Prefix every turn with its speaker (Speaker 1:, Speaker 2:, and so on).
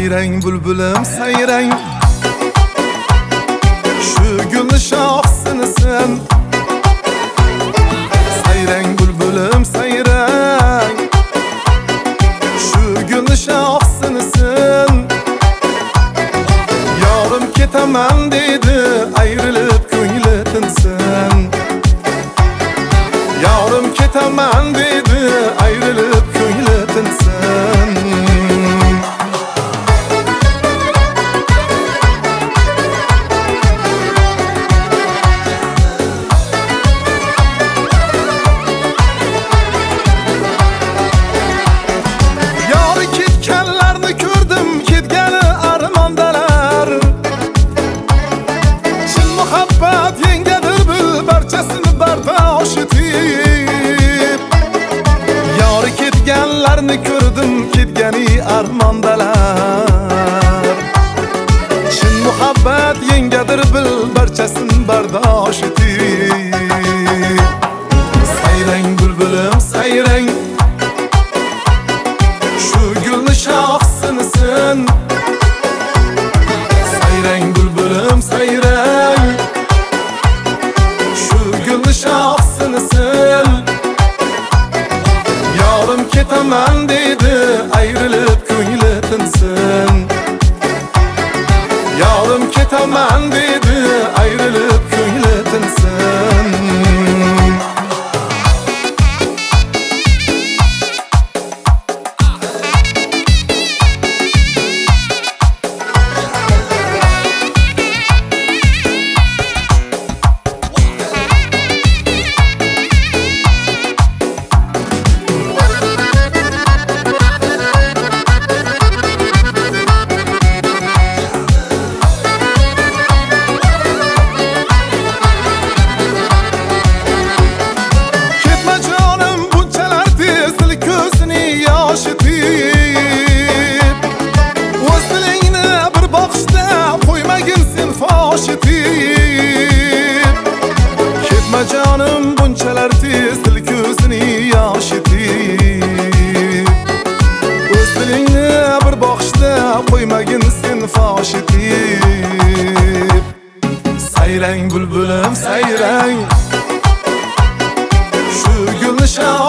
Speaker 1: Sayrang bulbulim sayrang, shu gulni shoxsinisan. Sayrang bulbulim sayrang, shu gulni shoxsinisan. Yorim ketaman dedi, ayrilib ko'ngli tinsin. Yorim ketaman dedi, ayrilib ko'ngli tinsin. Ketganlarni ko'rdim, ketgani armondalar. Chin muhabbat yengadir bil, barchasin bardosh etib. Sayrang bulbulim sayrang, shu gulni shoxsinisan. Sayrang bulbulim sayrang, shu gulni shoxsinisan. Yorim ketaman dedi, ayrilib ko'ngli tinsin. Yorim ketaman dedi, ayrilib ko'ngli tinsin. Ketma jonim bunchalar tez, dil ko'zini yosh etib. O'z dilingni bir boqishda qo'ymagin sen fosh etib. Sayrang bulbulim sayrang, shu gulni